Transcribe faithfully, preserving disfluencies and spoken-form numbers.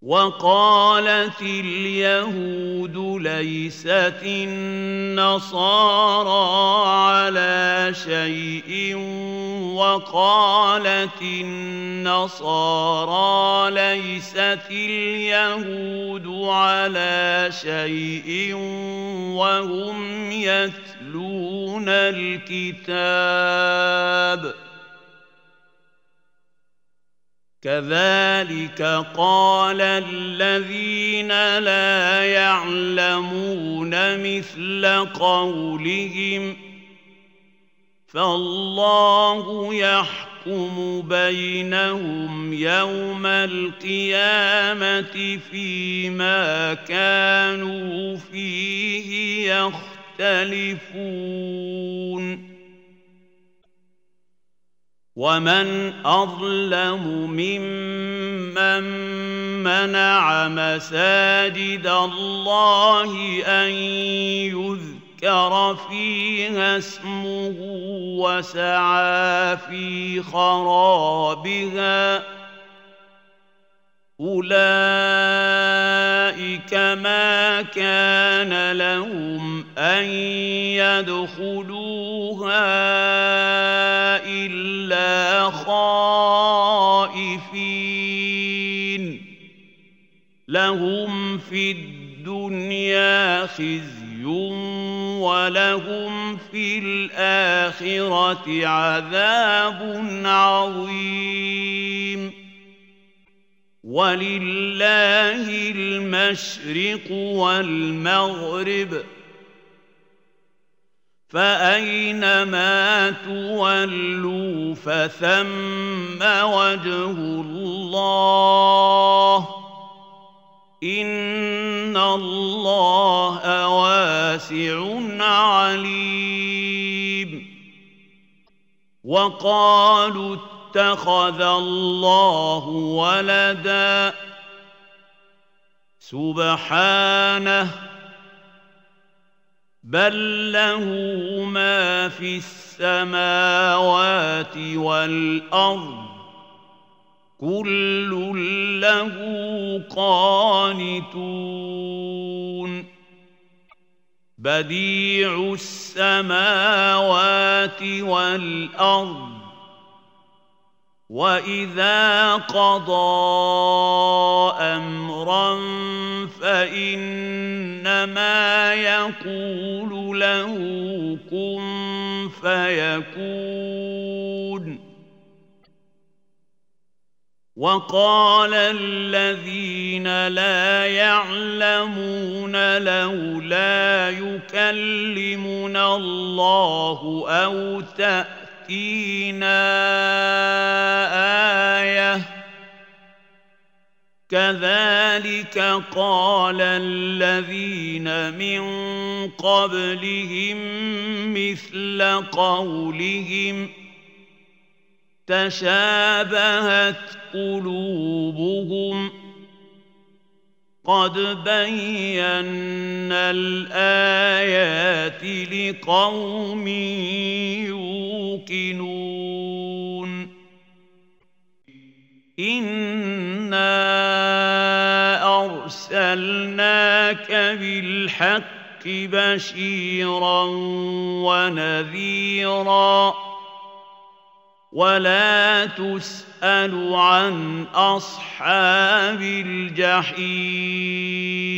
وقالت اليهود ليست النصارى على شيء وقالت النصارى ليست اليهود على شيء وهم يتلون الكتاب كذلك قال الذين لا يعلمون مثل قولهم فالله يحكم بينهم يوم القيامة فيما كانوا فيه يختلفون ومن أظلم ممن منع مساجد الله أن يذكر فيها اسمه وسعى في خرابها أولئك ما كان لهم أن يدخلوها إلا خائفين لهم في الدنيا خزي ولهم في الآخرة عذاب عظيم ولله المشرق والمغرب فأينما تولوا فثم وجه الله إن الله واسع عليم وقالوا اتخذ الله ولدا سبحانه بل له ما في السماوات والأرض كل له قانتون بديع السماوات والأرض وإذا قضى أمرا فإنما يقول له كن فيكون وقال الذين لا يعلمون لولا يكلمنا الله أو تأتينا آية كذلك قال الذين من قبلهم مثل قولهم تشابهت قلوبهم قد بينا الآيات لقوم يوقنون إنا أرسلناك بالحق بشيرا ونذيرا ولا تسأل عن أصحاب الجحيم